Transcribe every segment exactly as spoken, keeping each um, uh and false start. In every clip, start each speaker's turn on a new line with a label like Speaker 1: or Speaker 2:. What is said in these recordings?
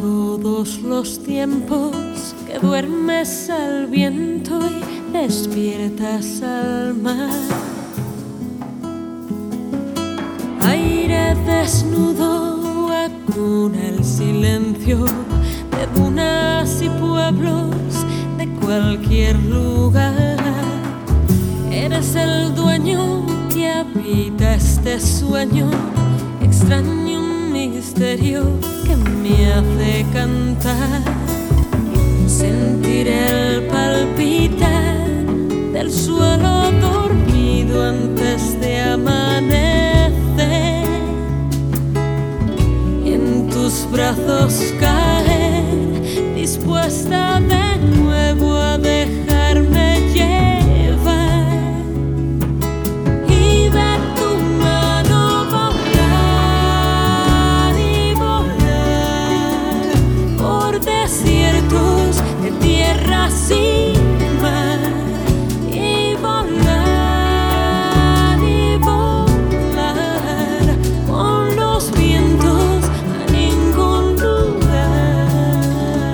Speaker 1: todos los tiempos que duermes al viento y despiertas al mar. Aire desnudo acuna el silencio de dunas y pueblos de cualquier lugar. Eres el dueño que habita este sueño extraño, un misterio que me hace cantar. Sentir el palpitar del suelo dormido antes de amanecer, y en tus brazos caer, dispuesta de nuevo a dejarme llevar. Tierra sin mar, y volar, y volar con los vientos a ningún lugar.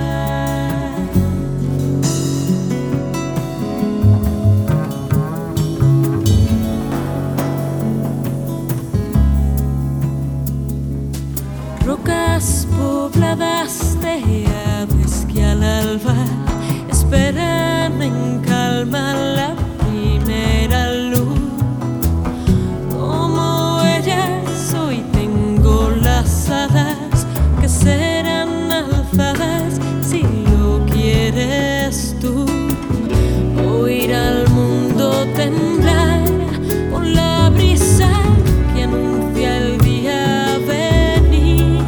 Speaker 1: Rocas pobladas de aves que al alba esperan en calma la primera luz. Como ellas hoy tengo las alas que serán alzadas si lo quieres tú. Oír al mundo temblar con la brisa que anuncia el día venir,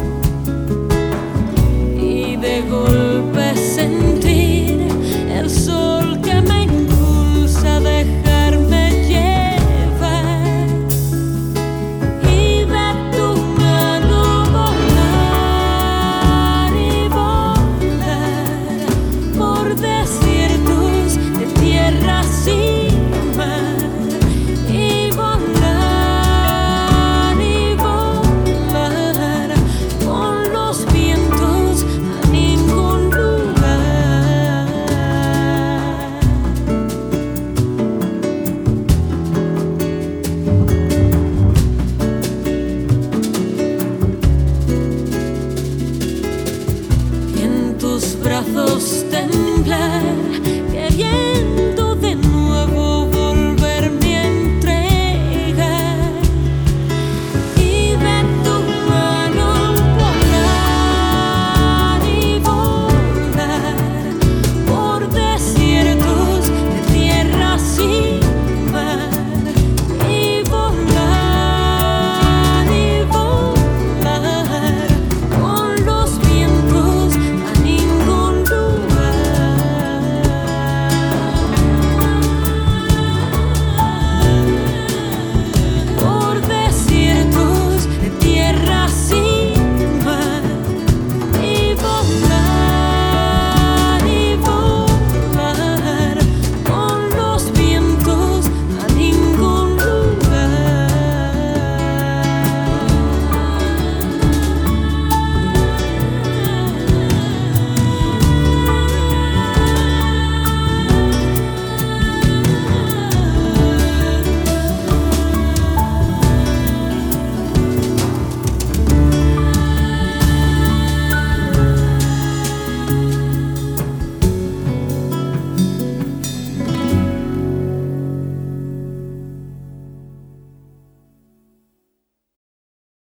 Speaker 1: y de golpe sentir el sol que me impulsa a dejarme llevar, y de tu mano volar, y volar por desiertos de tierra sin mar, y volar, y volar con los vientos a ningún lugar. Y en tus brazos